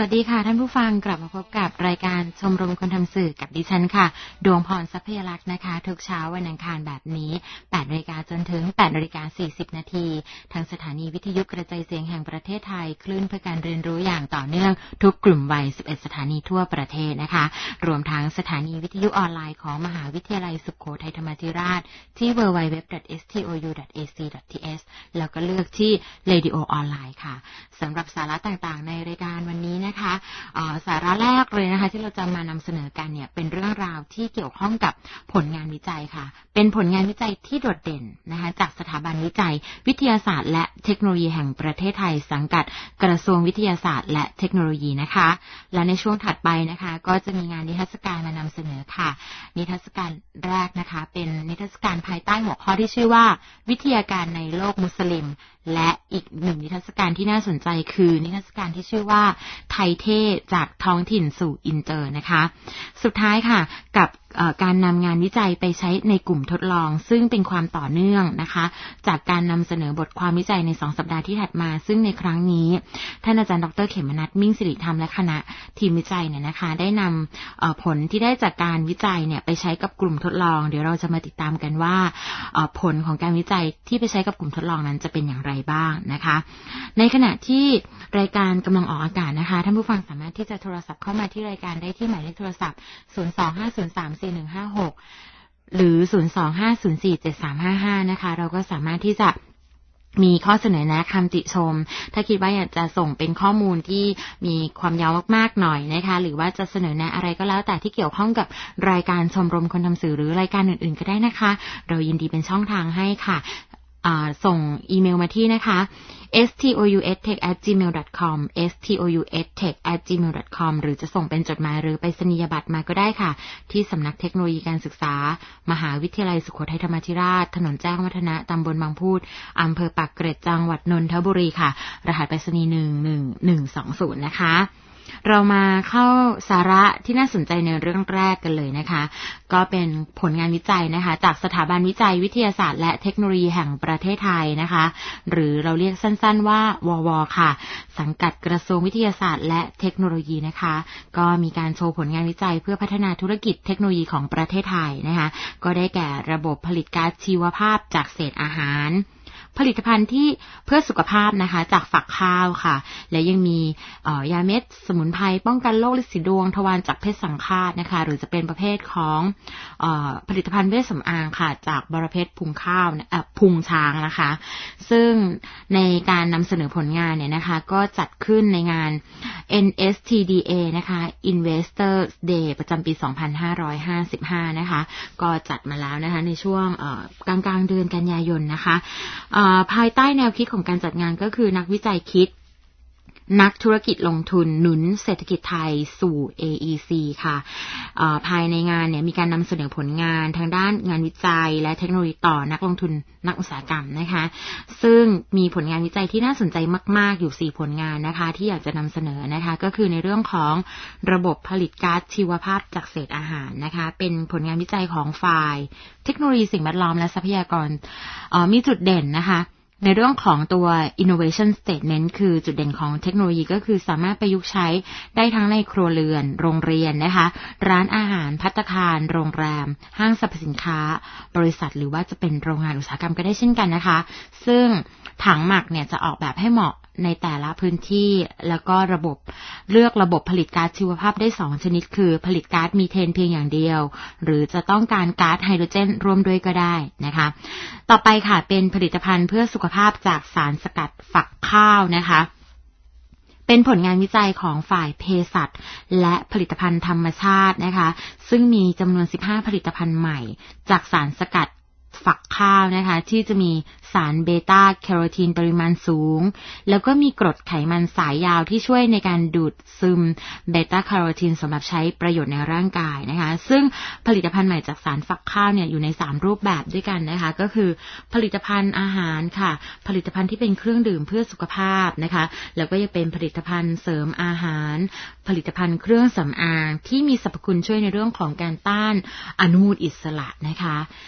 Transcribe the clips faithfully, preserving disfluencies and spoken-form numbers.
วัสดีค่ะท่านผู้ฟังกลับมาพบกับรายการชมรมคนทำสื่อกับดิฉันค่ะดวงพรทรัพยลักษณ์นะคะทุกเช้าวันอังคารแบบนี้ แปดนาฬิกา จนถึง แปดนาฬิกาสี่สิบ นาทีทางสถานีวิทยุกระจายเสียงแห่งประเทศไทยคลื่นเพื่อการเรียนรู้อย่างต่อเนื่องทุกกลุ่มวัยสิบเอ็ดสถานีทั่วประเทศนะคะรวมทั้งสถานีวิทยุออนไลน์ของมหาวิทยาลัยสุโขทัยธรรมาธิราชที่ ดับเบิลยู ดับเบิลยู ดับเบิลยู ดอท เอส ที โอ ยู ดอท เอ ซี ดอท ที เอส แล้วก็เลือกที่ Radio ออนไลน์ค่ะสำหรับสาระต่างๆในรายการวันนี้นะคะสาระแรกเลยนะคะที่เราจะมานำเสนอกันเนี่ยเป็นเรื่องราวที่เกี่ยวข้องกับผลงานวิจัยค่ะเป็นผลงานวิจัยที่โดดเด่นนะคะจากสถาบันวิจัยวิทยาศาสตร์และเทคโนโลยีแห่งประเทศไทยสังกัดกระทรวงวิทยาศาสตร์และเทคโนโลยีนะคะและในช่วงถัดไปนะคะก็จะมีงานนิทรรศการมานำเสนอค่ะนิทรรศการแรกนะคะเป็นนิทรรศการภายใต้หัวข้อที่ชื่อว่าวิทยาการในโลกมุสลิมและอีกหนึ่งนิทรรศการที่น่าสนใจคือนิทรรศการที่ชื่อว่าไทยเท่จากท้องถิ่นสู่อินเตอร์นะคะสุดท้ายค่ะกับการนำงานวิจัยไปใช้ในกลุ่มทดลองซึ่งเป็นความต่อเนื่องนะคะจากการนำเสนอบทความวิจัยในสองสัปดาห์ที่ถัดมาซึ่งในครั้งนี้ท่านอาจารย์ดรเขมนัสมิ่งสิริธรรมและคณะทีมวิจัยเนี่ยนะคะได้นำผลที่ได้จากการวิจัยเนี่ยไปใช้กับกลุ่มทดลองเดี๋ยวเราจะมาติดตามกันว่าผลของการวิจัยที่ไปใช้กับกลุ่มทดลองนั้นจะเป็นอย่างไรบ้างนะคะในขณะที่รายการกำลังออกอากาศนะคะท่านผู้ฟังสามารถที่จะโทรศัพท์เข้ามาที่รายการได้ที่หมายเลขโทรศัพท์ศูนย์ สอง ห้า ศูนย์ สาม สี่ หนึ่ง ห้า หกหรือศูนย์ สอง ห้า ศูนย์ สี่ เจ็ด สาม ห้า ห้านะคะเราก็สามารถที่จะมีข้อเสนอแนะคำติชมถ้าคิดว่าอยากจะส่งเป็นข้อมูลที่มีความยาวมากๆหน่อยนะคะหรือว่าจะเสนอแนะอะไรก็แล้วแต่ที่เกี่ยวข้องกับรายการชมรมคนทำสื่อหรือรายการอื่นๆก็ได้นะคะเรายินดีเป็นช่องทางให้ค่ะส่งอีเมลมาที่นะคะ เอส ที โอ ยู เอส เทค แอท จีเมล ดอท คอม เอส ที โอ ยู เอส เทค แอท จีเมล ดอท คอม หรือจะส่งเป็นจดหมายหรือไปรษณียบัตรมาก็ได้ค่ะที่สำนักเทคโนโลยีการศึกษามหาวิทยาลัยสุโขทัยธรรมาธิราชถนนแจ้งวัฒนะตำบลบางพูดอำเภอปากเกร็ดจังหวัดนนทบุรีค่ะรหัสไปรษณีย์หนึ่ง หนึ่ง หนึ่ง สอง ศูนย์นะคะเรามาเข้าสาระที่น่าสนใจในเรื่องแรกกันเลยนะคะก็เป็นผลงานวิจัยนะคะจากสถาบันวิจัยวิทยาศาสตร์และเทคโนโลยีแห่งประเทศไทยนะคะหรือเราเรียกสั้นๆว่าววค่ะสังกัดกระทรวงวิทยาศาสตร์และเทคโนโลยีนะคะก็มีการโชว์ผลงานวิจัยเพื่อพัฒนาธุรกิจเทคโนโลยีของประเทศไทยนะคะก็ได้แก่ระบบผลิตก๊าซชีวภาพจากเศษอาหารผลิตภัณฑ์ที่เพื่อสุขภาพนะคะจากฝักข้าวค่ะและยังมียาเม็ดสมุนไพรป้องกันโรคฤทธิ์สีดวงทวารจากเพชรสังฆาตนะคะหรือจะเป็นประเภทของเอ่อผลิตภัณฑ์เวชสำอางค่ะจากบรเพชรพุงข้าวเอ่อพุงช้างนะคะซึ่งในการนำเสนอผลงานเนี่ยนะคะก็จัดขึ้นในงาน เอ็น เอส ที ดี เอ นะคะ Investor Day ประจำปี สองพันห้าร้อยห้าสิบห้านะคะก็จัดมาแล้วนะคะในช่วงกลางๆเดือนกันยายนนะคะภายใต้แนวคิดของการจัดงานก็คือนักวิจัยคิดนักธุรกิจลงทุนหนุนเศรษฐกิจไทยสู่ เอ อี ซี ค่ะภายในงานเนี่ยมีการนำเสนอผลงานทางด้านงานวิจัยและเทคโนโลยีต่อนักลงทุนนักอุตสาหกรรมนะคะซึ่งมีผลงานวิจัยที่น่าสนใจมากๆอยู่สี่ผลงานนะคะที่อยากจะนำเสนอนะคะก็คือในเรื่องของระบบผลิตก๊าซชีวภาพจากเศษอาหารนะคะเป็นผลงานวิจัยของฝ่ายเทคโนโลยีสิ่งแวดล้อมและทรัพยากรมีจุดเด่นนะคะในเรื่องของตัว innovation statement คือจุดเด่นของเทคโนโลยีก็คือสามารถประยุกต์ใช้ได้ทั้งในครัวเรือนโรงเรียนนะคะร้านอาหารภัตตาคารโรงแรมห้างสรรพสินค้าบริษัทหรือว่าจะเป็นโรงงานอุตสาหกรรมก็ได้เช่นกันนะคะซึ่งถังหมักเนี่ยจะออกแบบให้เหมาะในแต่ละพื้นที่แล้วก็ระบบเลือกระบบผลิตก๊าซชีวภาพได้สองชนิดคือผลิตก๊าซมีเทนเพียงอย่างเดียวหรือจะต้องการก๊าซไฮโดรเจนร่วมด้วยก็ได้นะคะต่อไปค่ะเป็นผลิตภัณฑ์เพื่อสุขภาพจากสารสกัดฝักข้าวนะคะเป็นผลงานวิจัยของฝ่ายเภสัชและผลิตภัณฑ์ธรรมชาตินะคะซึ่งมีจำนวนสิบห้าผลิตภัณฑ์ใหม่จากสารสกัดฝักข้าวนะคะที่จะมีสารเบต้าแคโรทีนปริมาณสูงแล้วก็มีกรดไขมันสายยาวที่ช่วยในการดูดซึมเบต้าแคโรทีนสำหรับใช้ประโยชน์ในร่างกายนะคะซึ่งผลิตภัณฑ์ใหม่จากสารฝักข้าวเนี่ยอยู่ในสามรูปแบบด้วยกันนะคะก็คือผลิตภัณฑ์อาหารค่ะผลิตภัณฑ์ที่เป็นเครื่องดื่มเพื่อสุขภาพนะคะแล้วก็ยังเป็นผลิตภัณฑ์เสริมอาหารผลิตภัณฑ์เครื่องสำอางที่มีสรรพคุณช่วยในเรื่องของการต้านอนุมูลอิสระนะคะ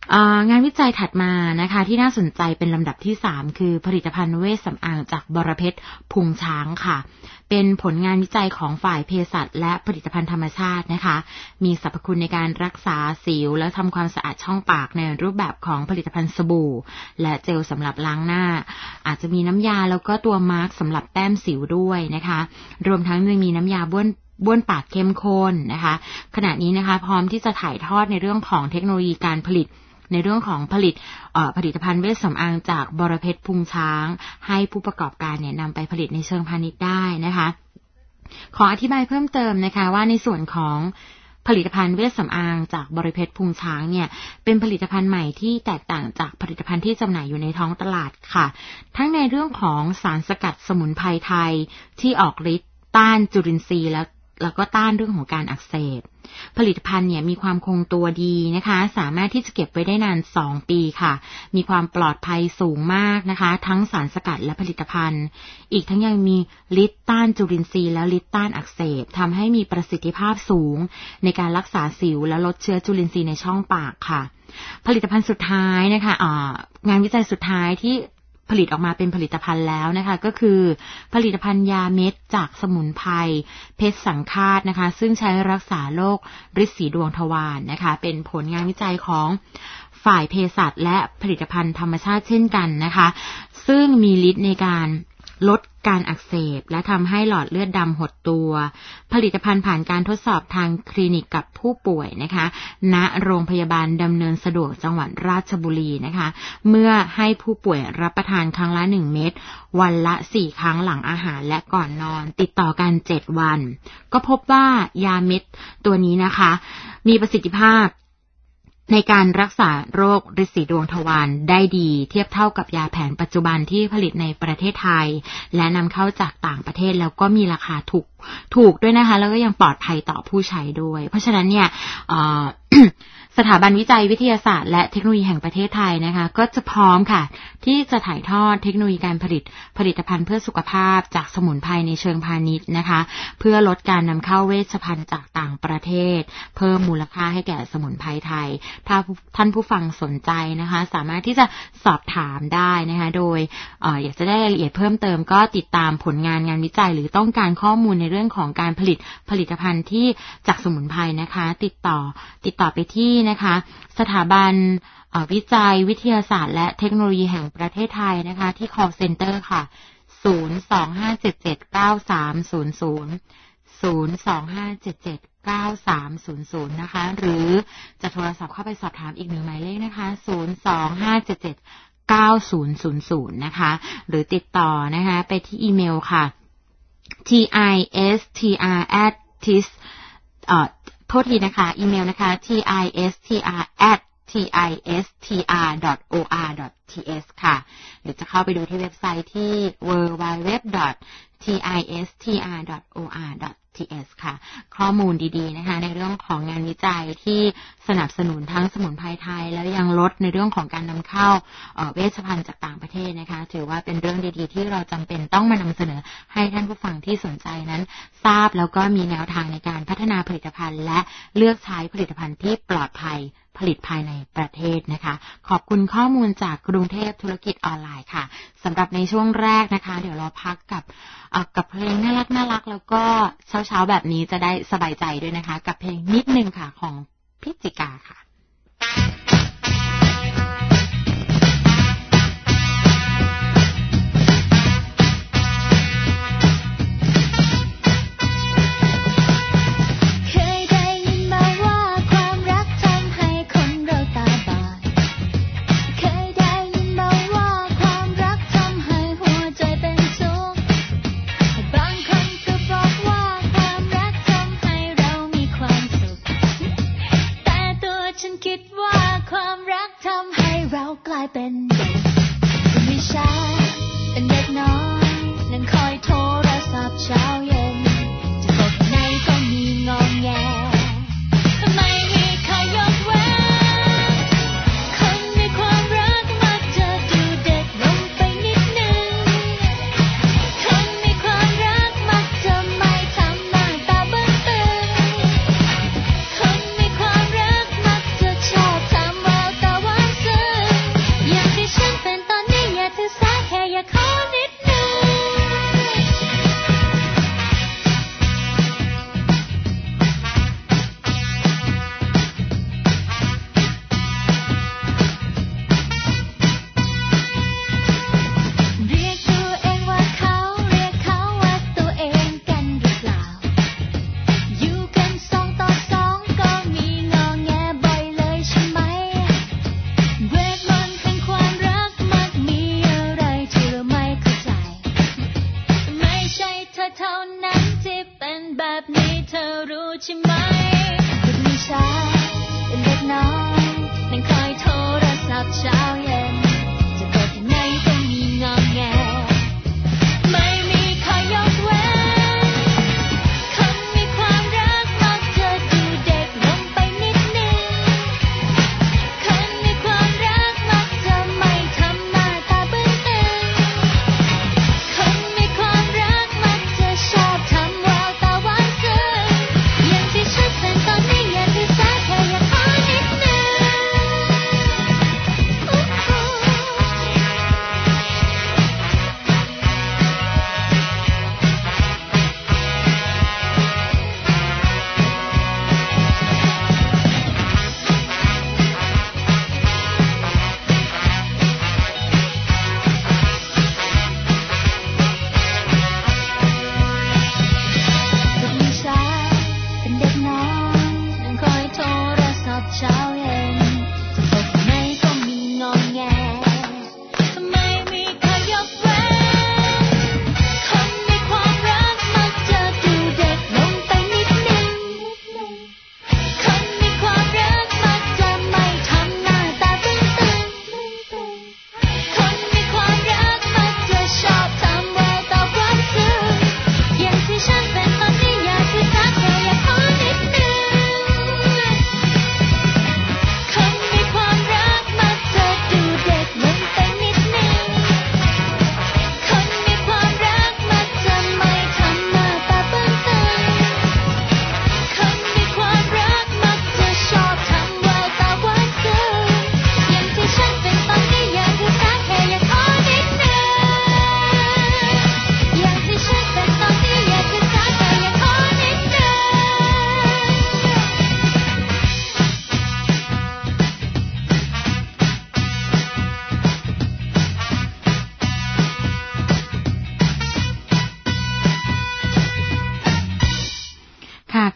งานวิจัยถัดมานะคะที่น่าสนใจเป็นลำดับที่สามคือผลิตภัณฑ์เวชสำอางจากบรเพชรพุงช้างค่ะเป็นผลงานวิจัยของฝ่ายเภสัชและผลิตภัณฑ์ธรรมชาตินะคะมีสรรพคุณในการรักษาสิวและทำความสะอาดช่องปากในรูปแบบของผลิตภัณฑ์สบู่และเจลสำหรับล้างหน้าอาจจะมีน้ำยาแล้วก็ตัวมาร์กสำหรับแต้มสิวด้วยนะคะรวมทั้งยังมีน้ำยาบ้วนบ้วนปากเข้มข้นนะคะขณะนี้นะคะพร้อมที่จะถ่ายทอดในเรื่องของเทคโนโลยีการผลิตในเรื่องของผลิตผลิตภัณฑ์เวชสำอางจากบรเพชรพุงช้างให้ผู้ประกอบการเนี่ยนำไปผลิตในเชิงพาณิชย์ได้นะคะขออธิบายเพิ่มเติมนะคะว่าในส่วนของผลิตภัณฑ์เวชสำอางจากบรเพชรพุงช้างเนี่ยเป็นผลิตภัณฑ์ใหม่ที่แตกต่างจากผลิตภัณฑ์ที่จำหน่ายอยู่ในท้องตลาดค่ะทั้งในเรื่องของสารสกัดสมุนไพรไทยที่ออกฤทธิ์ต้านจุลินทรีย์แล้วแล้วก็ต้านเรื่องของการอักเสบผลิตภัณฑ์เนี่ยมีความคงตัวดีนะคะสามารถที่จะเก็บไว้ได้นานสองปีค่ะมีความปลอดภัยสูงมากนะคะทั้งสารสกัดและผลิตภัณฑ์อีกทั้งยังมีฤทธิ์ต้านจุลินทรีย์และฤทธิ์ต้านอักเสบทำให้มีประสิทธิภาพสูงในการรักษาสิวและลดเชื้อจุลินทรีย์ในช่องปากค่ะผลิตภัณฑ์สุดท้ายนะคะอ่างานวิจัยสุดท้ายที่ผลิตออกมาเป็นผลิตภัณฑ์แล้วนะคะก็คือผลิตภัณฑ์ยาเม็ดจากสมุนไพรเพชรสังฆาตนะคะซึ่งใช้รักษาโรคฤทธิ์สีดวงทวารนะคะเป็นผลงานวิจัยของฝ่ายเภสัชและผลิตภัณฑ์ธรรมชาติเช่นกันนะคะซึ่งมีฤทธิ์ในการลดการอักเสบและทำให้หลอดเลือดดำหดตัวผลิตภัณฑ์ผ่านการทดสอบทางคลินิกกับผู้ป่วยนะคะณโรงพยาบาลดำเนินสะดวกจังหวัดราชบุรีนะคะเมื่อให้ผู้ป่วยรับประทานครั้งละหนึ่งเม็ดวันละสี่ครั้งหลังอาหารและก่อนนอนติดต่อกันเจ็ดวันก็พบว่ายาเม็ดตัวนี้นะคะมีประสิทธิภาพในการรักษาโรคฤทธิ์สีดวงทวารได้ดีเทียบเท่ากับยาแผนปัจจุบันที่ผลิตในประเทศไทยและนำเข้าจากต่างประเทศแล้วก็มีราคาถูกถูกด้วยนะคะแล้วก็ยังปลอดภัยต่อผู้ใช้ด้วยเพราะฉะนั้นเนี่ย สถาบันวิจัยวิทยาศาสตร์และเทคโนโลยีแห่งประเทศไทยนะคะก็จะพร้อมค่ะที่จะถ่ายทอดเทคโนโลยีการผลิตผลิตภัณฑ์เพื่อสุขภาพจากสมุนไพรในเชิงพาณิชย์นะคะเพื่อลดการนำเข้าเวชภัณฑ์จากต่างประเทศเพิ่มมูลค่าให้แก่สมุนไพรไทยถ้าท่านผู้ฟังสนใจนะคะสามารถที่จะสอบถามได้นะคะโดยเอ่ออยากจะได้รายละเอียดเพิ่มเติมก็ติดตามผลงานงานวิจัยหรือต้องการข้อมูลในเรื่องของการผลิตผลิตภัณฑ์ที่จากสมุนไพรนะคะติดต่อติดต่อไปที่นะคะสถาบันวิจัยวิทยาศาสตร์และเทคโนโลยีแห่งประเทศไทยนะคะที่ call center ค่ะศูนย์ สอง ห้า เจ็ด เจ็ด เก้า สาม ศูนย์ ศูนย์ ศูนย์ สอง ห้า เจ็ด เจ็ด เก้า สาม ศูนย์ ศูนย์นะคะหรือจะโทรศัพท์เข้าไปสอบถามอีกหนึ่งหมายเลขนะคะศูนย์ สอง ห้า เจ็ด เจ็ด เก้า ศูนย์ ศูนย์ ศูนย์นะคะหรือติดต่อนะคะไปที่อีเมลค่ะ ที ไอ เอส ที อาร์ แอท ที ไอ เอส เอ่อโทษทีนะคะอีเมลนะคะ ที ไอ เอส ที อาร์ แอท ที ไอ เอส ที อาร์ ดอท โอ อาร์ ดอท ที เอส ค่ะหรือจะเข้าไปดูที่เว็บไซต์ที่ ดับเบิลยู ดับเบิลยู ดับเบิลยู ดอท ที ไอ เอส ที อาร์ ดอท โอ อาร์ ดอท ที เอส ค่ะข้อมูลดีๆนะคะในเรื่องของงานวิจัยที่สนับสนุนทั้งสมุนไพรไทยแล้วยังลดในเรื่องของการนำเข้าเวชภัณฑ์จากต่างประเทศนะคะถือว่าเป็นเรื่องดีๆที่เราจำเป็นต้องมานำเสนอให้ท่านผู้ฟังที่สนใจนั้นทราบแล้วก็มีแนวทางในการพัฒนาผลิตภัณฑ์และเลือกใช้ผลิตภัณฑ์ที่ปลอดภัยผลิตภายในประเทศนะคะขอบคุณข้อมูลจากกรุงเทพธุรกิจออนไลน์ค่ะสำหรับในช่วงแรกนะคะเดี๋ยวเราพักกับกับเพลงน่ารักน่ารักแล้วก็เช้าเช้าแบบนี้จะได้สบายใจด้วยนะคะกับเพลงนิดนึงค่ะของพิจิกาค่ะฉ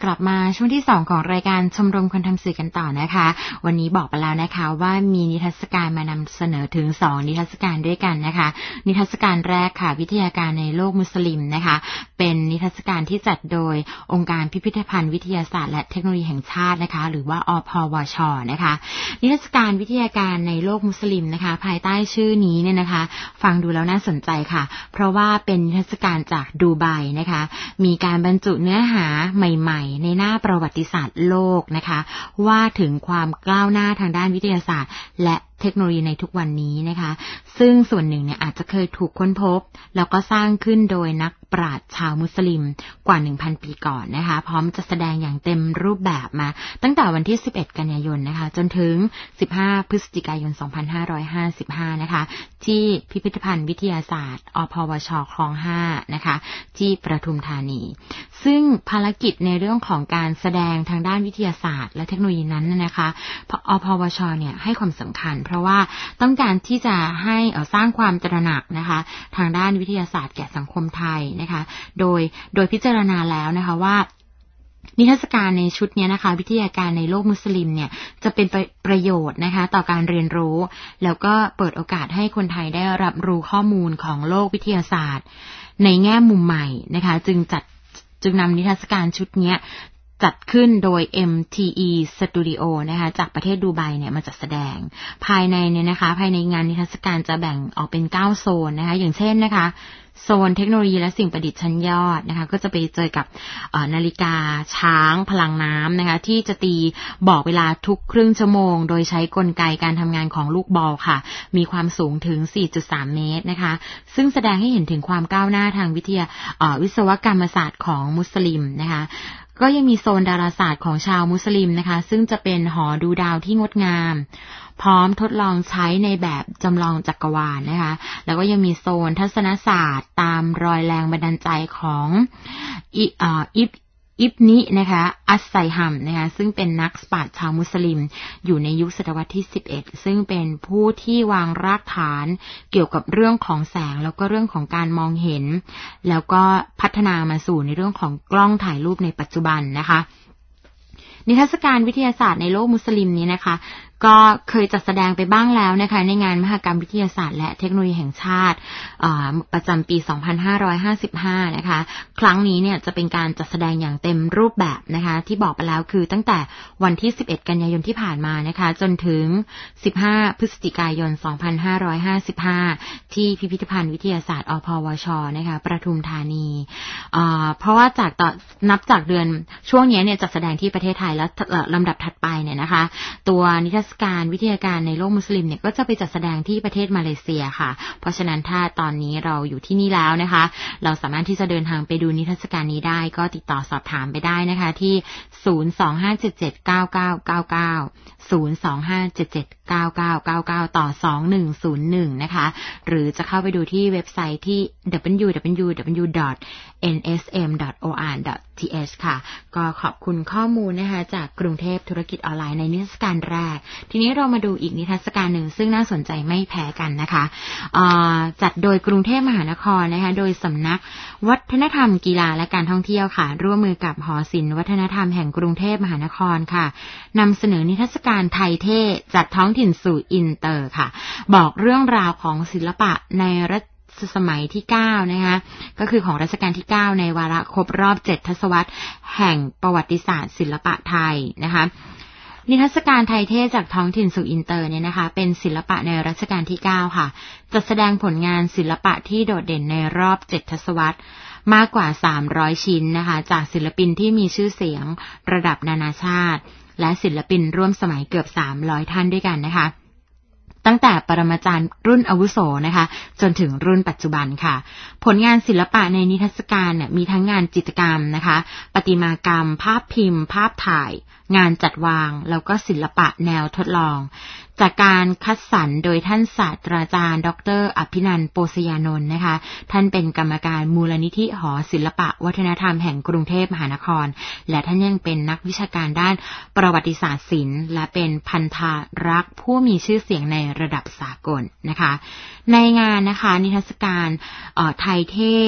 ลับมาช่วงที่สองของรายการชมรมคนทำสื่อกันต่อนะคะวันนี้บอกไปแล้วนะคะว่ามีนิทรรศการมานำเสนอถึงสองนิทรรศการด้วยกันนะคะนิทรรศการแรกค่ะวิทยาการในโลกมุสลิมนะคะเป็นนิทรรศการที่จัดโดยองค์การพิพิธภัณฑ์วิทยาศาสตร์และเทคโนโลยีแห่งชาตินะคะหรือว่าอพวชนะคะนิทรรศการวิทยาการในโลกมุสลิมนะคะภายใต้ชื่อนี้เนี่ยนะคะฟังดูแล้วน่าสนใจค่ะเพราะว่าเป็นนิทรรศการจากดูไบนะคะมีการบรรจุเนื้อหาใหม่ๆในหน้าประวัติศาสตร์โลกนะคะว่าถึงความก้าวหน้าทางด้านวิทยาศาสตร์และเทคโนโลยีในทุกวันนี้นะคะซึ่งส่วนหนึ่งเนี่ยอาจจะเคยถูกค้นพบแล้วก็สร้างขึ้นโดยนักปราชญ์ชาวมุสลิมกว่า หนึ่งพัน ปีก่อนนะคะพร้อมจะแสดงอย่างเต็มรูปแบบมาตั้งแต่วันที่สิบเอ็ดกันยายนนะคะจนถึงสิบห้าพฤศจิกายนสองพันห้าร้อยห้าสิบห้านะคะที่พิพิธภัณฑ์วิทยาศาสตร์อพวชคลองห้านะคะที่ปทุมธานีซึ่งภารกิจในเรื่องของการแสดงทางด้านวิทยาศาสตร์และเทคโนโลยีนั้นนะคะอพวชเนี่ยให้ความสำคัญเพราะว่าต้องการที่จะให้สร้างความตระหนักนะคะทางด้านวิทยาศาสตร์แก่สังคมไทยนะคะโดยโดยพิจารณาแล้วนะคะว่านิทรรศการในชุดนี้นะคะวิทยาการในโลกมุสลิมเนี่ยจะเป็นประโยชน์นะคะต่อการเรียนรู้แล้วก็เปิดโอกาสให้คนไทยได้รับรู้ข้อมูลของโลกวิทยาศาสตร์ในแง่มุมใหม่นะคะจึงจัดจึงนำนิทรรศการชุดนี้จัดขึ้นโดย เอ็ม ที อี Studio นะคะจากประเทศดูไบเนี่ยมาจัดแสดงภายในเนี่ยนะคะภายในงานนิทรรศการจะแบ่งออกเป็นเก้าโซนนะคะอย่างเช่นนะคะโซนเทคโนโลยีและสิ่งประดิษฐ์ชั้นยอดนะคะก็จะไปเจอกับนาฬิกาช้างพลังน้ำนะคะที่จะตีบอกเวลาทุกครึ่งชั่วโมงโดยใช้กลไกการทำงานของลูกบอลค่ะมีความสูงถึง สี่จุดสาม เมตรนะคะซึ่งแสดงให้เห็นถึงความก้าวหน้าทางวิทยาวิศวกรรมศาสตร์ของมุสลิมนะคะก็ยังมีโซนดาราศาสตร์ของชาวมุสลิมนะคะซึ่งจะเป็นหอดูดาวที่งดงามพร้อมทดลองใช้ในแบบจำลองจักรวาล นะคะแล้วก็ยังมีโซนทัศนศาสตร์ตามรอยแรงบันดาลใจของอิอ่าอิบอิบนินะคะอัสไซฮัมนะคะซึ่งเป็นนักปราชญ์ชาวมุสลิมอยู่ในยุคศตวรรษที่สิบเอ็ดซึ่งเป็นผู้ที่วางรากฐานเกี่ยวกับเรื่องของแสงแล้วก็เรื่องของการมองเห็นแล้วก็พัฒนามาสู่ในเรื่องของกล้องถ่ายรูปในปัจจุบันนะคะนิทรรศการวิทยาศาสตร์ในโลกมุสลิมนี้นะคะก็เคยจัดแสดงไปบ้างแล้วนะคะในงานมหกรรมวิทยาศาสตร์และเทคโนโลยีแห่งชาติประจำปีสองพันห้าร้อยห้าสิบห้านะคะครั้งนี้เนี่ยจะเป็นการจัดแสดงอย่างเต็มรูปแบบนะคะที่บอกไปแล้วคือตั้งแต่วันที่สิบเอ็ดกันยายนที่ผ่านมานะคะจนถึงสิบห้าพฤศจิกายนสองพันห้าร้อยห้าสิบห้าที่พิพิธภัณฑ์วิทยาศาสตร์อพวชนะคะปทุมธานีเพราะว่าจากต่อนับจากเดือนช่วงนี้เนี่ยจัดแสดงที่ประเทศไทยแล้วลำดับถัดไปเนี่ยนะคะตัวนิทรรศการวิทยาการในโลกมุสลิมเนี่ยก็จะไปจัดแสดงที่ประเทศมาเลเซียค่ะเพราะฉะนั้นถ้าตอนนี้เราอยู่ที่นี่แล้วนะคะเราสามารถที่จะเดินทางไปดูนิทรรศการนี้ได้ก็ติดต่อสอบถามไปได้นะคะที่ศูนย์ สอง ห้า เจ็ด เจ็ด เก้า เก้า เก้า เก้า ศูนย์ สอง ห้า เจ็ด เจ็ด เก้า เก้า เก้า เก้า ต่อสองหนึ่งศูนย์หนึ่งนะคะหรือจะเข้าไปดูที่เว็บไซต์ที่ ดับเบิลยู ดับเบิลยู ดับเบิลยู ดอท เอ็น เอส เอ็ม ดอท โอ อาร์ ดอท ที เอช ค่ะก็ขอบคุณข้อมูลนะคะจากกรุงเทพธุรกิจออนไลน์ในนิทรรศการแรกทีนี้เรามาดูอีกนิทรรศการหนึ่งซึ่งน่าสนใจไม่แพ้กันนะคะจัดโดยกรุงเทพมหานครนะคะโดยสำนักวัฒนธรรมกีฬาและการท่องเที่ยวค่ะร่วมมือกับหอศิลป์วัฒนธรรมแห่งกรุงเทพมหานครค่ะนำเสนอนิทรรศการไทยเท่จัดท้องถิ่นสู่อินเตอร์ค่ะบอกเรื่องราวของศิลปะในรัชสมัยที่เก้านะคะก็คือของรัชกาลที่เก้าในวาระครบรอบเจ็ดทศวรรษแห่งประวัติศาสตร์ศิลปะไทยนะคะนิทรรศการไทยเท่จากท้องถิ่นสู่อินเตอร์เนี่ยนะคะเป็นศิลปะในรัชกาลที่เก้าค่ะจัดแสดงผลงานศิลปะที่โดดเด่นในรอบเจ็ดทศวรรษมากกว่าสามร้อยชิ้นนะคะจากศิลปินที่มีชื่อเสียงระดับนานาชาติและศิลปินร่วมสมัยเกือบสามร้อยท่านด้วยกันนะคะตั้งแต่ปรมาจารย์รุ่นอาวุโสนะคะจนถึงรุ่นปัจจุบันค่ะผลงานศิลปะในนิทรรศการเนี่ยมีทั้งงานจิตรกรรมนะคะประติมากรรมภาพพิมพ์ภาพถ่ายงานจัดวางแล้วก็ศิลปะแนวทดลองจากการคัดสรรโดยท่านศาสตราจารย์ดร.อภินันท์โปสยานนท์นะคะท่านเป็นกรรมการมูลนิธิหอศิลปะวัฒนธรรมแห่งกรุงเทพมหานครและท่านยังเป็นนักวิชาการด้านประวัติศาสตร์ศิลป์และเป็นพันธารักษ์ผู้มีชื่อเสียงในระดับสากลนะคะในงานนะคะนิทรรศการไทยเท่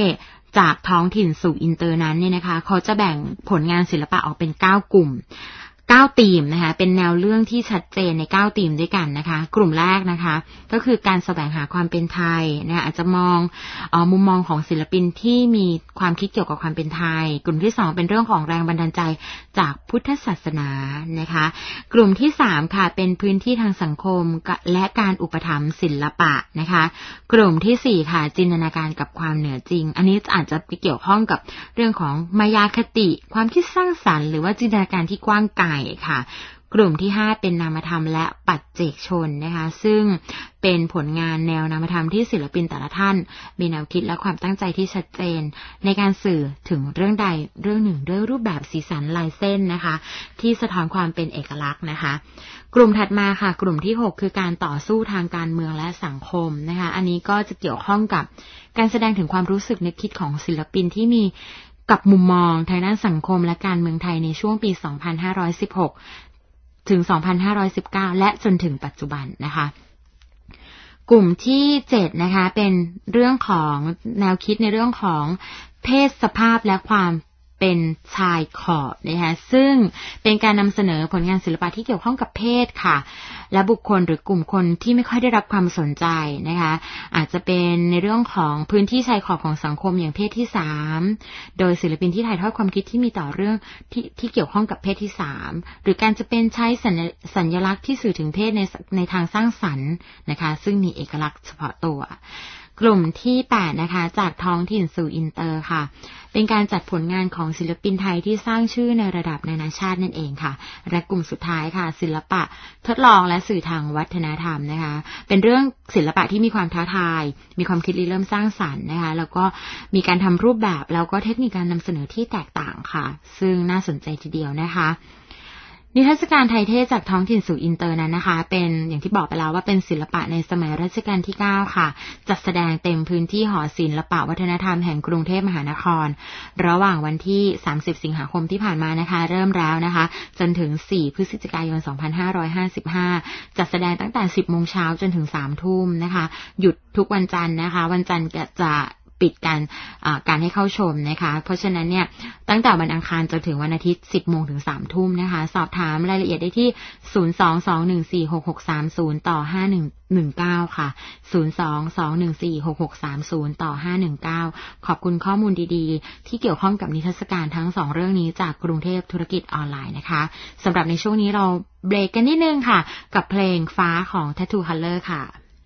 จากท้องถิ่นสู่อินเตอร์นั้นเนี่ยนะคะเขาจะแบ่งผลงานศิลปะออกเป็นเก้ากลุ่มเก้าธีมนะคะเป็นแนวเรื่องที่ชัดเจนในเก้าธีมด้วยกันนะคะกลุ่มแรกนะคะก็คือการแสวงหาความเป็นไทยนะคะอาจจะมองเอ่อมุมมองของศิลปินที่มีความคิดเกี่ยวกับความเป็นไทยกลุ่มที่สองเป็นเรื่องของแรงบันดาลใจจากพุทธศาสนานะคะกลุ่มที่สามค่ะเป็นพื้นที่ทางสังคมและการอุปถัมภ์ศิลปะนะคะกลุ่มที่สี่ค่ะจินตนาการกับความเหนือจริงอันนี้อาจจะไปเกี่ยวข้องกับเรื่องของมายาคติความคิดสร้างสรรค์หรือว่าจินตนาการที่กว้างไกลค่ะกลุ่มที่ห้าเป็นนามธรรมและปัจเจกชนนะคะซึ่งเป็นผลงานแนวนามธรรมที่ศิลปินแต่ละท่านมีแนวคิดและความตั้งใจที่ชัดเจนในการสื่อถึงเรื่องใดเรื่องหนึ่งด้วยรูปแบบสีสันลายเส้นนะคะที่สะท้อนความเป็นเอกลักษณ์นะคะกลุ่มถัดมาค่ะกลุ่มที่หกคือการต่อสู้ทางการเมืองและสังคมนะคะอันนี้ก็จะเกี่ยวข้องกับการแสดงถึงความรู้สึกนึกคิดของศิลปินที่มีกับมุมมองทางด้านสังคมและการเมืองไทยในช่วงปี สองพันห้าร้อยสิบหก ถึง สองพันห้าร้อยสิบเก้า และจนถึงปัจจุบันนะคะกลุ่มที่เจ็ดนะคะเป็นเรื่องของแนวคิดในเรื่องของเพศสภาพและความเป็นชายขอบนะคะซึ่งเป็นการนำเสนอผลงานศิลปะที่เกี่ยวข้องกับเพศค่ะและบุคคลหรือกลุ่มคนที่ไม่ค่อยได้รับความสนใจนะคะอาจจะเป็นในเรื่องของพื้นที่ชายขอบของสังคมอย่างเพศที่สามโดยศิลปินที่ถ่ายทอดความคิดที่มีต่อเรื่องที่ที่เกี่ยวข้องกับเพศที่สามหรือการจะเป็นใช้สัญสัญลักษณ์ที่สื่อถึงเพศในในทางสร้างสรรค์นะคะซึ่งมีเอกลักษณ์เฉพาะตัวกลุ่มที่แปดนะคะจากท้องถิ่นสู่อินเตอร์ค่ะเป็นการจัดผลงานของศิลปินไทยที่สร้างชื่อในระดับนานาชาตินั่นเองค่ะและกลุ่มสุดท้ายค่ะศิลปะทดลองและสื่อทางวัฒนธรรมนะคะเป็นเรื่องศิลปะที่มีความท้าทายมีความคิดริเริ่มสร้างสรรค์นะคะแล้วก็มีการทำรูปแบบแล้วก็เทคนิคการนำเสนอที่แตกต่างค่ะซึ่งน่าสนใจทีเดียวนะคะนิทรรศการไทยเทศจากท้องถิ่นสู่อินเตอร์นั้นนะคะเป็นอย่างที่บอกไปแล้วว่าเป็นศิลปะในสมัยรัชกาลที่เก้าค่ะจัดแสดงเต็มพื้นที่หอศิลปะวัฒนธรรมแห่งกรุงเทพมหานครระหว่างวันที่สามสิบสิงหาคมที่ผ่านมานะคะเริ่มแล้วนะคะจนถึงสี่พฤศจิกายนสองพันห้าร้อยห้าสิบห้าจัดแสดงตั้งแต่สิบโมงเช้าจนถึงสามทุ่มนะคะหยุดทุกวันจันทร์นะคะวันจันทร์จะปิดการการให้เข้าชมนะคะเพราะฉะนั้นเนี่ยตั้งแต่วันอังคารจนถึงวันอาทิตย์ สิบโมงถึงสามทุ่มนะคะสอบถามรายละเอียดได้ที่ศูนย์ สอง สอง หนึ่ง สี่ หก หก สาม ศูนย์ต่อห้าหนึ่งหนึ่งเก้าค่ะศูนย์ สอง สอง หนึ่ง สี่ หก หก สาม ศูนย์ต่อห้าหนึ่งเก้าขอบคุณข้อมูลดีๆที่เกี่ยวข้องกับนิทรรศการทั้งสองเรื่องนี้จากกรุงเทพธุรกิจออนไลน์นะคะสำหรับในช่วงนี้เราเบรกกันนิดนึงค่ะกับเพลงฟ้าของ Tattoo Color ค่ะ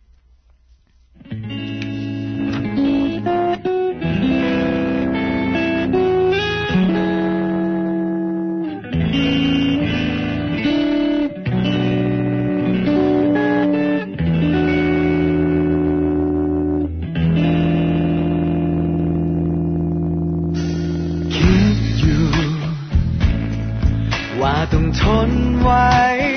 ต้องทนไว้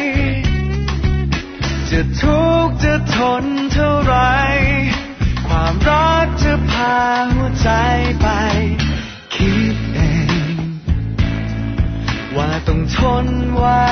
จะทุกข์จะทนเท่าไรความรักจะพาหัวใจไปคิดเองว่าต้องทนไว้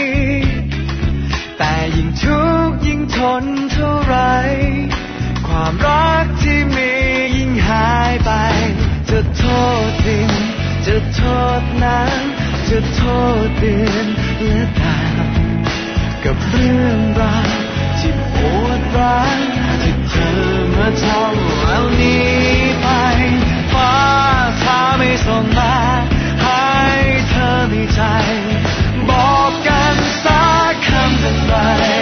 แต่ยิ่งทุกข์ยิ่งทนเท่าไรความรักที่มียิ่งหายไปจะโทษดินจะโทษน้ำจะโทษเดือนและดาวกับเรื่องราวที่ปวดร้าวที่เธอมาทำเหล่านี้ไปฟ้าถ้าไม่ส่งมาให้เธอมีใจบอกกันสักคำเป็นไร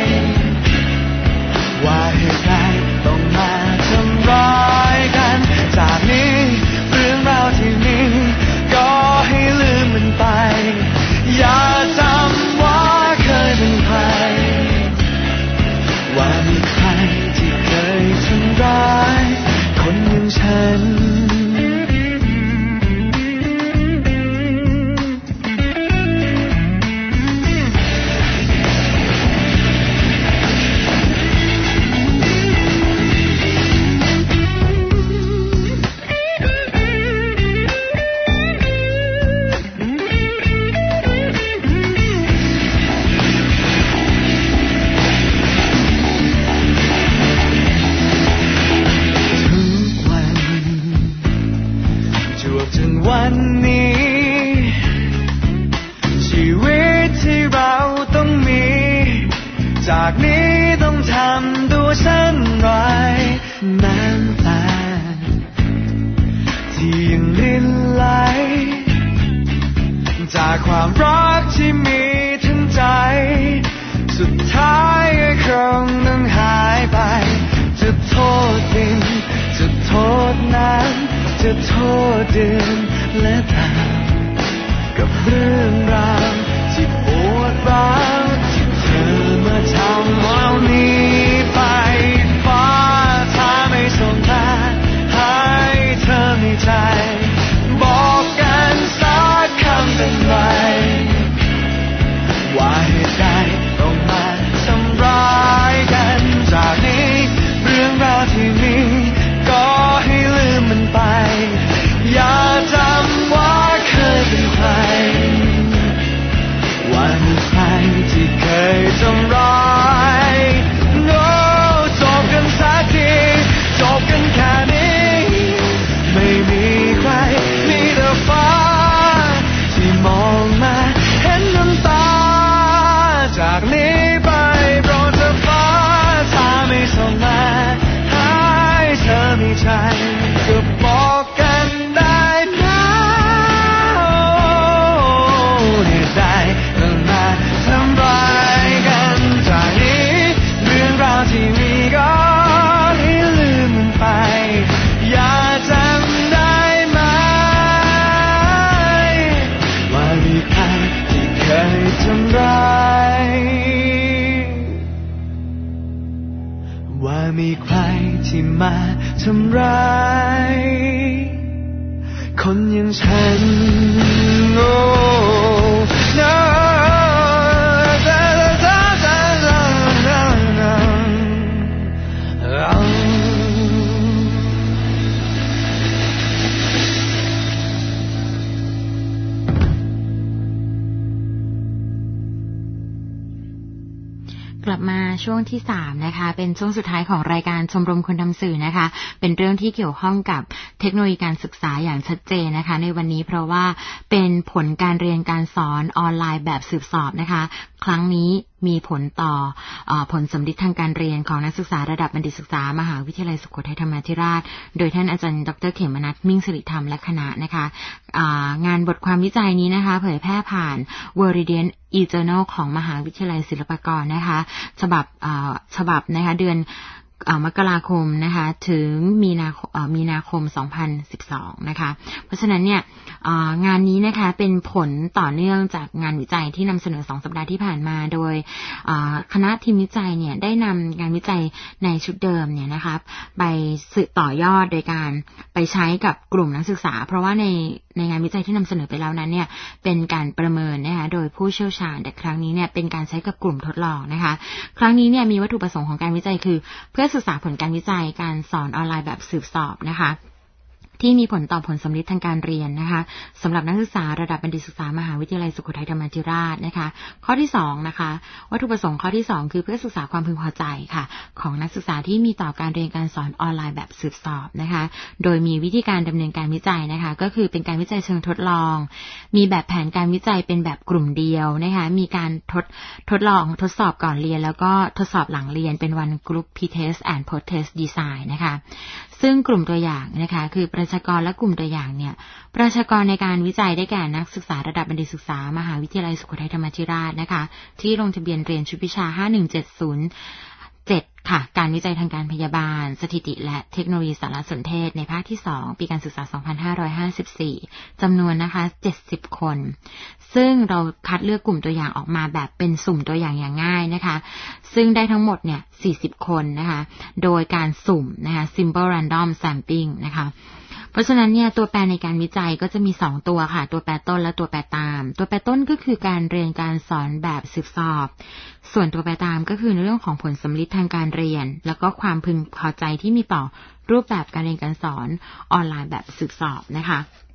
ว่าเหตุใดต้องมาทำร้ายกันจากนี้เรื่องราวที่มีก็ให้ลืมมันไปอย่าจำว่าเคยเป็นใครว่ามีใครที่เคยทำวันนี้ชีวิตที่เราต้องมีจากนี้ต้องทำตัวเช่นไรน้ำตาที่ยังรินไหลจากความรักที่มีทั้งใจสุดท้ายก็คงต้องหายไปจะโทษดินจะโทษน้ำจะโทษเดือนและดาวกับเรื่องราวที่ปวดร้าวที่เธอมาทำเอานี้ไปฟ้าถ้าไม่ส่งมาให้เธอมีใจบอกกันสักคำเป็นไรว่าเหตุใดต้องมาทำร้ายกันจากนี้เรื่องราวที่มีก็ให้ลืมมันไปอย่าจำว่าเคยเป็นใครว่ามีใครที่เคยทำร้ายโน้จบกันสักทีจบกันแค่นี้ไม่มีใครมีแต่ฟ้าที่มองมาเห็นน้ำตาจากนี้ไปโปรดเธอฟ้าถ้าไม่ส่งมาให้เธอมีใจก็บอกกันได้นะเหตุใดต้องมาทำร้ายกันจากนี้เรื่องราวที่มีก็ให้ลืมมันไปอย่าจำได้ไหมว่ามีใครที่เคยทำร้ายว่ามีใครที่มาทำร้ายคนอย่างฉันโอ้no กลับมาช่วงที่สามนะคะเป็นช่วงสุดท้ายของรายการชมรมคนทำสื่อนะคะเป็นเรื่องที่เกี่ยวข้องกับเทคโนโลยีการศึกษาอย่างชัดเจนนะคะในวันนี้เพราะว่าเป็นผลการเรียนการสอนออนไลน์แบบสืบสอบนะคะครั้งนี้มีผลต่อเอ่อผลสำลิดทางการเรียนของนักศึกษาระดับบัณฑิตศึกษามหาวิทยาลัยสุโขทัยธรรมาธิราชโดยท่านอาจารย์ดร.เขมนัสมิ่งสิริธรรมและคณะนะคะงานบทความวิจัยนี้นะคะเผยแพร่ผ่าน Veridian e-journal ของมหาวิทยาลัยศิลปากรนะคะฉบับฉบับนะคะเดือนมกราคมนะคะถึงมีนาคมมีนาคมสองพันสิบสองนะคะเพราะฉะนั้นเนี่ยงานนี้นะคะเป็นผลต่อเนื่องจากงานวิจัยที่นำเสนอสองสัปดาห์ที่ผ่านมาโดยคณะทีมวิจัยเนี่ยได้นำงานวิจัยในชุดเดิมเนี่ยนะคะไปสืบต่อยอดโดยการไปใช้กับกลุ่มนักศึกษาเพราะว่าในในงานวิจัยที่นำเสนอไปแล้วนั้นเนี่ยเป็นการประเมินนะคะโดยผู้เชี่ยวชาญแต่ครั้งนี้เนี่ยเป็นการใช้กับกลุ่มทดลองนะคะครั้งนี้เนี่ยมีวัตถุประสงค์ของการวิจัยคือเพื่อศึกษาผลการวิจัยการสอนออนไลน์แบบสืบสอบนะคะที่มีผลต่อผลสำลิดทางการเรียนนะคะสำหรับนักศึกษาระดับบัณฑิตศึกษามหาวิทยาลัยสุโขทัยธรรมาธิราชนะคะข้อที่สองนะคะวัตถุประสงค์ข้อที่สองคือเพื่อศึกษาความพึงพอใจค่ะของนักศึกษาที่มีต่อการเรียนการสอนออนไลน์แบบสืบสอบนะคะโดยมีวิธีการดำเนินการวิจัยนะคะก็คือเป็นการวิจัยเชิงทดลองมีแบบแผนการวิจัยเป็นแบบกลุ่มเดียวนะคะมีการทดทดลองทดสอบก่อนเรียนแล้วก็ทดสอบหลังเรียนเป็น one group pre-test and post-test design นะคะซึ่งกลุ่มตัวอย่างนะคะคือประชากรและกลุ่มตัวอย่างเนี่ยประชากรในการวิจัยได้แก่นักศึกษาระดับบัณฑิตศึกษามหาวิทยาลัยสุโขทัยธรรมาธิราชนะคะที่ลงทะเบียนเรียนชุดวิชาห้าหนึ่งเจ็ดศูนย์เจ็ดค่ะการวิจัยทางการพยาบาลสถิติและเทคโนโลยีสารสนเทศในภาคที่สองปีการศึกษาสองพันห้าร้อยห้าสิบสี่จำนวนนะคะเจ็ดสิบคนซึ่งเราคัดเลือกกลุ่มตัวอย่างออกมาแบบเป็นสุ่มตัวอย่างอย่างง่ายนะคะซึ่งได้ทั้งหมดเนี่ยสี่สิบคนนะคะโดยการสุ่มนะคะ simple random sampling นะคะเพราะฉะนั้นเนี่ยตัวแปรในการวิจัยก็จะมีสองตัวค่ะตัวแปรต้นและตัวแปรตามตัวแปรต้นก็คือการเรียนการสอนแบบสืบสอบส่วนตัวแปรตามก็คือในเรื่องของผลสำลิดทางการเรียนแล้วก็ความพึงพอใจที่มีต่อรูปแบบการเรียนการสอนออนไลน์แบบสืบสอบนะคะ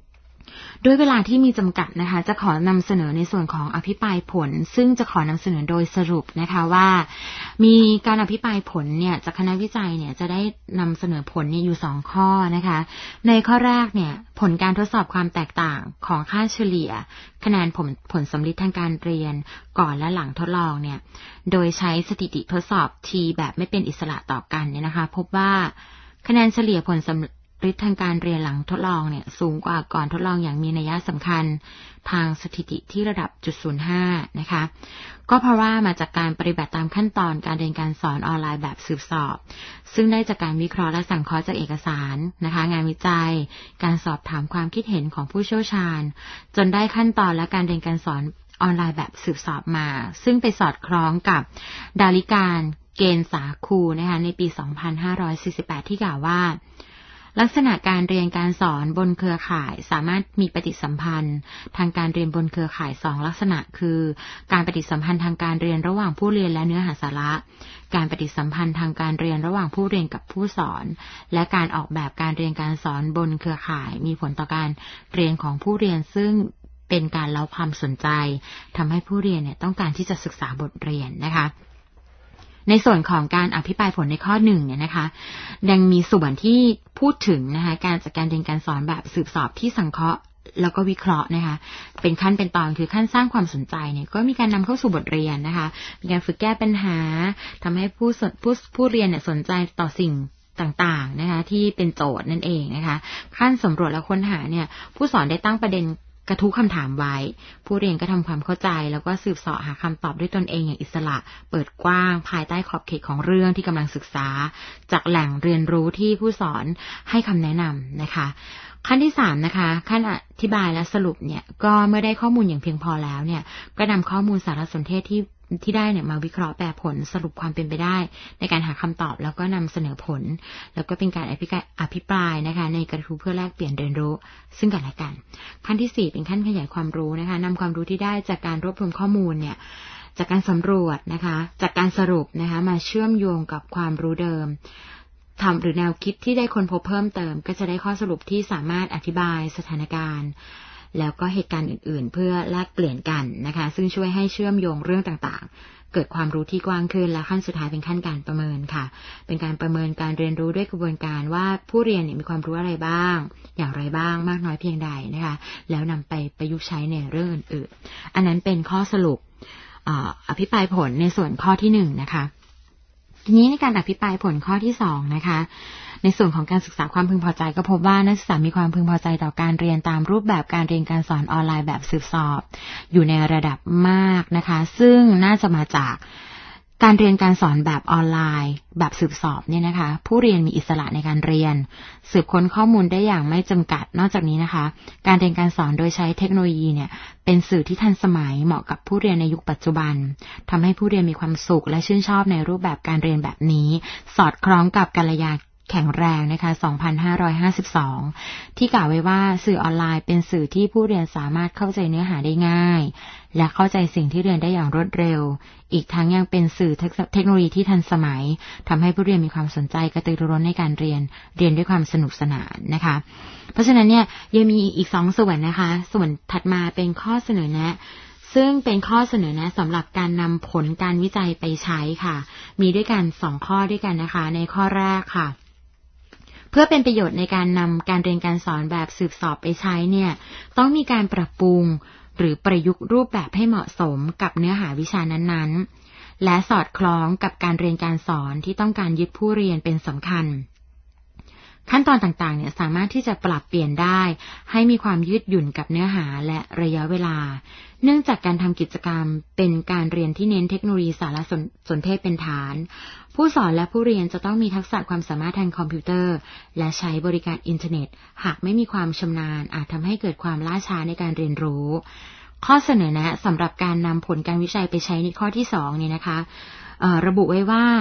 ด้วยเวลาที่มีจำกัดนะคะจะขอนำเสนอในส่วนของอภิปรายผลซึ่งจะขอนำเสนอโดยสรุปนะคะว่ามีการอภิปรายผลเนี่ยจากคณะวิจัยเนี่ยจะได้นำเสนอผลเนี่ยอยู่สองข้อนะคะในข้อแรกเนี่ยผลการทดสอบความแตกต่างของค่าเฉลี่ยคะแนนผลผลสำลิดทางการเรียนก่อนและหลังทดลองเนี่ยโดยใช้สถิติทดสอบ T แบบไม่เป็นอิสระต่อกันเนี่ยนะคะพบว่าคะแนนเฉลี่ยผลสำฤทธิ์ทางการเรียนหลังทดลองเนี่ยสูงกว่าก่อนทดลองอย่างมีนัยสำคัญทางสถิติที่ระดับ จุดศูนย์ห้า นะคะก็เพราะว่ามาจากการปฏิบัติตามขั้นตอนการเรียนการสอนออนไลน์แบบสืบสอบซึ่งได้จากการวิเคราะห์และสังเคราะห์จากเอกสารนะคะงานวิจัยการสอบถามความคิดเห็นของผู้เชี่ยวชาญจนได้ขั้นตอนและการเรียนการสอนออนไลน์แบบสืบสอบมาซึ่งไปสอดคล้องกับดาริการเกณฑ์สาคูนะคะในปี สองพันห้าร้อยสี่สิบแปด ที่กล่าวว่าลักษณะการเรียนการสอนบนเครือข่ายสามารถมีปฏิสัมพันธ์ทางการเรียนบนเครือข่ายสองลักษณะคือการปฏิสัมพันธ์ทางการเรียนระหว่างผู้เรียนและเนื้อหาสาระการปฏิสัมพันธ์ทางการเรียนระหว่างผู้เรียนกับผู้สอนและการออกแบบการเรียนการสอนบนเครือข่ายมีผลต่อการเรียนของผู้เรียนซึ่งเป็นการเล้าความสนใจทำให้ผู้เรียนเนี่ยต้องการที่จะศึกษาบทเรียนนะคะในส่วนของการอภิปรายผลในข้อหนึ่งเนี่ยนะคะยังมีส่วนที่พูดถึงนะคะการจัดการเรียนการสอนแบบสืบสอบที่สังเคราะห์แล้วก็วิเคราะห์นะคะเป็นขั้นเป็นตอนคือขั้นสร้างความสนใจเนี่ยก็มีการนำเข้าสู่บทเรียนนะคะมีการฝึกแก้ปัญหาทำให้ผู้ผู้ผู้เรียนเนี่ยสนใจต่อสิ่งต่างๆนะคะที่เป็นโจทย์นั่นเองนะคะขั้นสำรวจและค้นหาเนี่ยผู้สอนได้ตั้งประเด็นกระทู้คำถามไว้ผู้เรียนก็ทำความเข้าใจแล้วก็สืบเสาะหาคำตอบด้วยตนเองอย่างอิสระเปิดกว้างภายใต้ขอบเขตของเรื่องที่กำลังศึกษาจากแหล่งเรียนรู้ที่ผู้สอนให้คำแนะนำนะคะขั้นที่สามนะคะขั้นอธิบายและสรุปเนี่ยก็เมื่อได้ข้อมูลอย่างเพียงพอแล้วเนี่ยก็นำข้อมูลสารสนเทศที่ที่ได้เนี่ยมาวิเคราะห์แปลผลสรุปความเป็นไปได้ในการหาคำตอบแล้วก็นำเสนอผลแล้วก็เป็นการอภิอภิปรายนะคะในกระทู้เพื่อแลกเปลี่ยนเรียนรู้ซึ่งกันและกันขั้นที่สี่เป็นขั้นขยายความรู้นะคะนำความรู้ที่ได้จากการรวบรวมข้อมูลเนี่ยจากการสำรวจนะคะจากการสรุปนะคะมาเชื่อมโยงกับความรู้เดิมทำหรือแนวคิดที่ได้ค้นพบเพิ่มเติมก็จะได้ข้อสรุปที่สามารถอธิบายสถานการณ์แล้วก็เหตุการณ์อื่นๆเพื่อแลกเปลี่ยนกันนะคะซึ่งช่วยให้เชื่อมโยงเรื่องต่างๆเกิดความรู้ที่กว้างขึ้นและขั้นสุดท้ายเป็นขั้นการประเมินค่ะเป็นการประเมินการเรียนรู้ด้วยกระบวนการว่าผู้เรียนเนี่ยมีความรู้อะไรบ้างอย่างไรบ้างมากน้อยเพียงใดนะคะแล้วนำไปประยุกต์ใช้ในเรื่องอื่นๆอันนั้นเป็นข้อสรุปอ่าอภิปรายผลในส่วนข้อที่หนึ่งนะคะทีนี้ในการอภิปรายผลข้อที่สองนะคะในส่วนของการศึกษาความพึงพอใจก็พบว่านักศึกษามีความพึงพอใจต่อการเรียนตามรูปแบบการเรียนการสอนออนไลน์แบบสืบสอบอยู่ในระดับมากนะคะซึ่งน่าจะมาจากการเรียนการสอนแบบออนไลน์แบบสืบสอบเนี่ยนะคะผู้เรียนมีอิสระในการเรียนสืบค้นข้อมูลได้อย่างไม่จำกัดนอกจากนี้นะคะการเรียนการสอนโดยใช้เทคโนโลยีเนี่ยเป็นสื่อที่ทันสมัยเหมาะกับผู้เรียนในยุคปัจจุบันทำให้ผู้เรียนมีความสุขและชื่นชอบในรูปแบบการเรียนแบบนี้สอดคล้องกับกัลยาณแข็งแรงนะคะสองพันห้าร้อยห้าสิบสองที่กล่าวไว้ว่าสื่อออนไลน์เป็นสื่อที่ผู้เรียนสามารถเข้าใจเนื้อหาได้ง่ายและเข้าใจสิ่งที่เรียนได้อย่างรวดเร็วอีกทั้งยังเป็นสื่อเทคโนโลยีที่ทันสมัยทำให้ผู้เรียนมีความสนใจกระตือรือร้นในการเรียนเรียนด้วยความสนุกสนานนะคะเพราะฉะนั้นเนี่ยยังมีอีกสองส่วนนะคะส่วนถัดมาเป็นข้อเสนอแนะซึ่งเป็นข้อเสนอแนะสำหรับการนำผลการวิจัยไปใช้ค่ะมีด้วยกันสองข้อด้วยกันนะคะในข้อแรกค่ะเพื่อเป็นประโยชน์ในการนำการเรียนการสอนแบบสืบสอบไปใช้เนี่ยต้องมีการปรับปรุงหรือประยุกต์รูปแบบให้เหมาะสมกับเนื้อหาวิชานั้นๆและสอดคล้องกับการเรียนการสอนที่ต้องการยึดผู้เรียนเป็นสำคัญขั้นตอนต่างๆเนี่ยสามารถที่จะปรับเปลี่ยนได้ให้มีความยืดหยุ่นกับเนื้อหาและระยะเวลาเนื่องจากการทำกิจกรรมเป็นการเรียนที่เน้นเทคโนโลยีสารสนเทศเป็นฐานผู้สอนและผู้เรียนจะต้องมีทักษะความสามารถทางคอมพิวเตอร์และใช้บริการอินเทอร์เน็ตหากไม่มีความชำนาญอาจทำให้เกิดความล่าช้าในการเรียนรู้ข้อเสนอแนะสำหรับการนำผลการวิจัยไปใช้ในข้อที่สองเนี่ยนะคะระบุไว้ว่า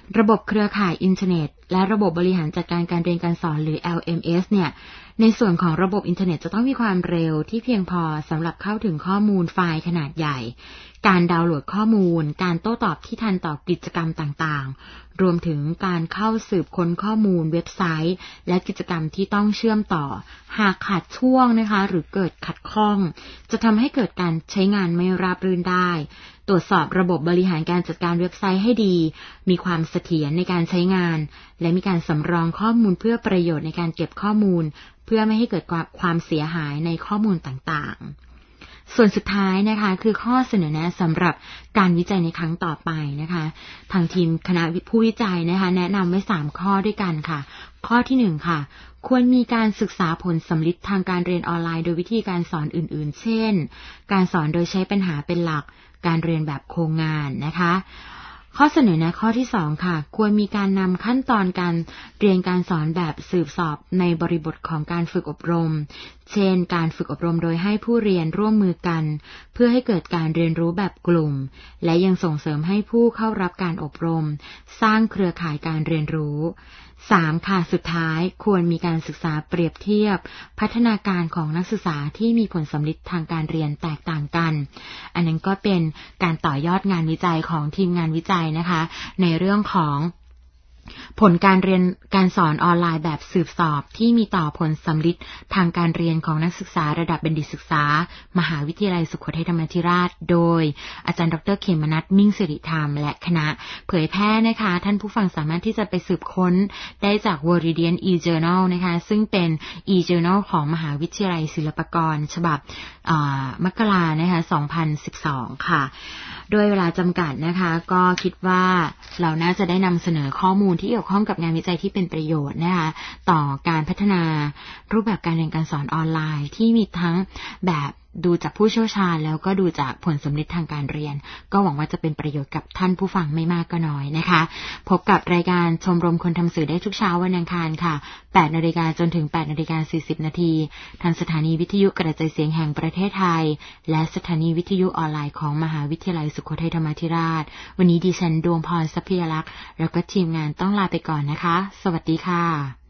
ระบบเครือข่ายอินเทอร์เน็ตและระบบบริหารจัดการการเรียนการสอนหรือ แอล เอ็ม เอส เนี่ยในส่วนของระบบอินเทอร์เน็ตจะต้องมีความเร็วที่เพียงพอสำหรับเข้าถึงข้อมูลไฟล์ขนาดใหญ่การดาวน์โหลดข้อมูลการโต้ตอบที่ทันต่อกิจกรรมต่างๆรวมถึงการเข้าสืบค้นข้อมูลเว็บไซต์และกิจกรรมที่ต้องเชื่อมต่อหากขาดช่วงนะคะหรือเกิดขัดข้องจะทำให้เกิดการใช้งานไม่ราบรื่นได้ตรวจสอบระบบบริหารการจัดการเว็บไซต์ให้ดีมีความเสถียรในการใช้งานและมีการสำรองข้อมูลเพื่อประโยชน์ในการเก็บข้อมูลเพื่อไม่ให้เกิดความเสียหายในข้อมูลต่างๆส่วนสุดท้ายนะคะคือข้อเสนอแนะสำหรับการวิจัยในครั้งต่อไปนะคะทางทีมคณะผู้วิจัยนะคะแนะนำไว้สามข้อด้วยกันค่ะข้อที่หนึ่งค่ะควรมีการศึกษาผลสำลิดทางการเรียนออนไลน์โดยวิธีการสอนอื่นๆเช่นการสอนโดยใช้ปัญหาเป็นหลักการเรียนแบบโครงงานนะคะข้อเสนอแนะข้อที่สองค่ะควรมีการนำขั้นตอนการเรียนการสอนแบบสืบสอบในบริบทของการฝึกอบรมเช่นการฝึกอบรมโดยให้ผู้เรียนร่วมมือกันเพื่อให้เกิดการเรียนรู้แบบกลุ่มและยังส่งเสริมให้ผู้เข้ารับการอบรมสร้างเครือข่ายการเรียนรู้สามค่ะสุดท้ายควรมีการศึกษาเปรียบเทียบพัฒนาการของนักศึกษาที่มีผลสำลิดทางการเรียนแตกต่างกันอันนั้นก็เป็นการต่อยอดงานวิจัยของทีมงานวิจัยนะคะในเรื่องของผลการเรียนการสอนออนไลน์แบบสืบสอบที่มีต่อผลสำลิดทางการเรียนของนักศึกษาระดับบัณฑิตศึกษามหาวิทยาลัยสุโขทัยธรรมาธิราชโดยอาจารย์ดร.เขมนัสมิ่งสิริธรรมและคณะเผยแพร่นะคะท่านผู้ฟังสามารถที่จะไปสืบค้นได้จาก Viridian e-Journal นะคะซึ่งเป็น e-Journal ของมหาวิทยาลัยศิลปากรฉบับมกรานะคะสองพันสิบสองค่ะโดยเวลาจำกัดนะคะก็คิดว่าเราน่าจะได้นำเสนอข้อมูลที่เกี่ยวข้องกับงานวิจัยที่เป็นประโยชน์นะคะต่อการพัฒนารูปแบบการเรียนการสอนออนไลน์ที่มีทั้งแบบดูจากผู้เชี่ยวชาญแล้วก็ดูจากผลสำลิดทางการเรียนก็หวังว่าจะเป็นประโยชน์กับท่านผู้ฟังไม่มากก็น้อยนะคะพบกับรายการชมรมคนทำสื่อได้ทุกเช้าวันอังคารค่ะ แปดนาฬิกา จนถึง แปดนาฬิกาสี่สิบ นาทีทางสถานีวิทยุกระจายเสียงแห่งประเทศไทยและสถานีวิทยุออนไลน์ของมหาวิทยาลัยสุโขทัยธรรมาธิราชวันนี้ดิฉันดวงพรทรัพยลักษณ์แล้วก็ทีมงานต้องลาไปก่อนนะคะสวัสดีค่ะ